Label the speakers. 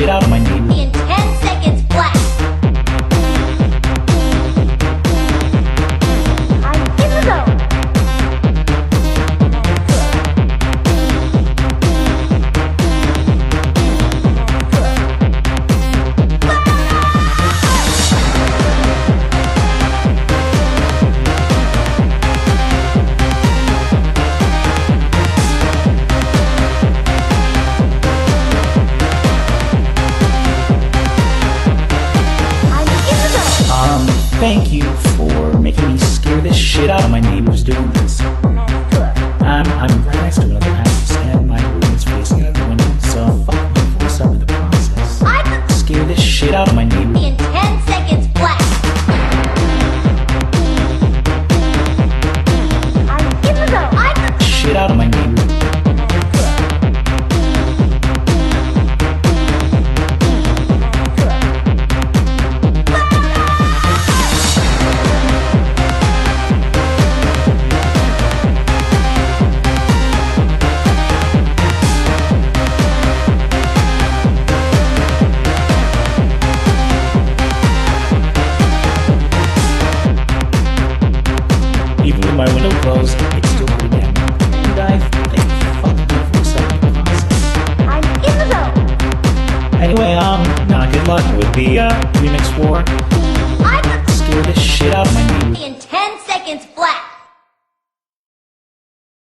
Speaker 1: shit out of my neighbor.
Speaker 2: In 10 seconds flat. I'm in the zone.
Speaker 1: Thank you for making me scare the shit out of my neighbors doing this. I'm right next to another house, and my room is facing out the window, so fuck me for some of the process. Scare the shit out of my neighbors.
Speaker 2: In 10 seconds flat. I'm in the zone.
Speaker 1: Shit out of my neighbors. Even with my window closed, it's still pretty damn loud. And I think fuck me for some of the process.
Speaker 2: I'm in the zone.
Speaker 1: Anyway, good luck with the remix war. Scare the shit out of my neighbors.
Speaker 2: In